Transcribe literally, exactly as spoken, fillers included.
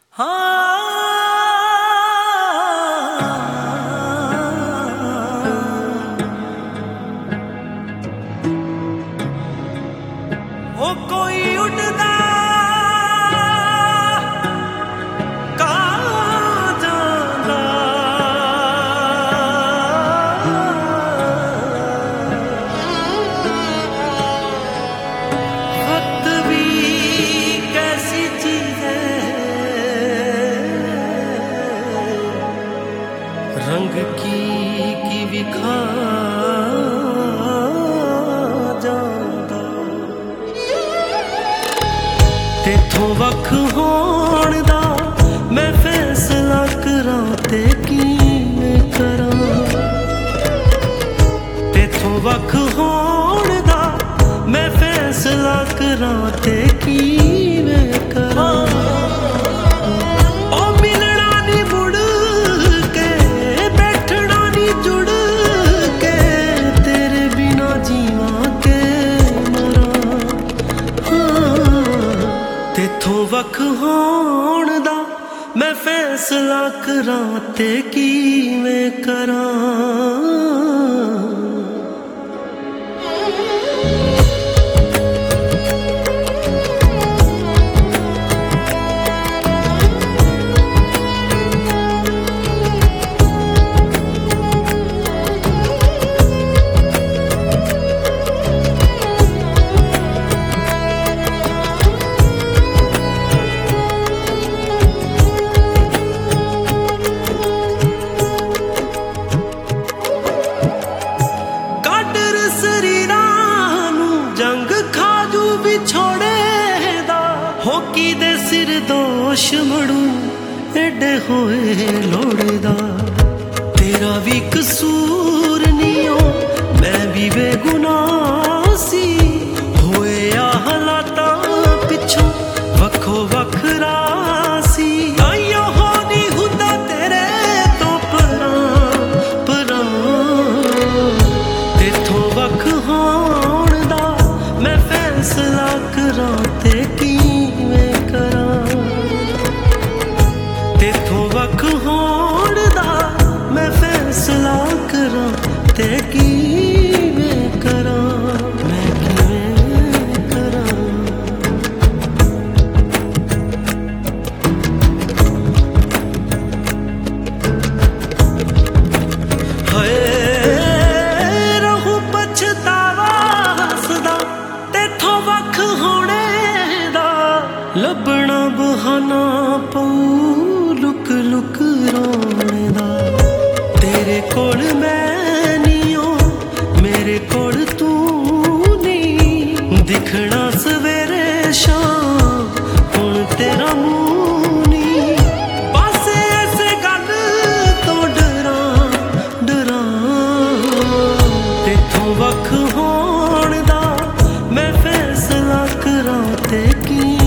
हाँ वो कोई उड़दा कहाँ जांदा वक्त भी कैसी चीज है रंग की की विखा जांदा तेथों वख होण दा मैं फैसला करां ते किवें करां तेथों वख होण दा मैं फैसला करां ते किवें करां ओ मिलना नी मुड़ के बैठना नी जुड़ के तेरे बिना जीवां के मरां तेथों वख होण दा मैं फैसला करां ते किवें करां होकी दे सिर दोष मड़ू एडे होए लोड़दा तेरा भी कसूर नियो मैं भी बेगुनाह सी होए या हालातां पिछों वखो वखरा सी आइयो हो नी हुंदा तेरे तो परां परां तेथों वख होण दा मैं फैसला करां ते की तेथों वख होण दा मैं फैसला करां ते किवें करां मैं किवें करां हाय रहूं पछतावा हसदा तेथों वख होणे दा लभना बहाना पऊ लुक लुक रोने दा तेरे कोल मैं नियो मेरे कोल तू नहीं दिखना सवेरे शाम हुण तेरा मुंह नहीं बस ऐसे गल तो डरां डरां तेथों वख होण दा मैं फैसला करां ते की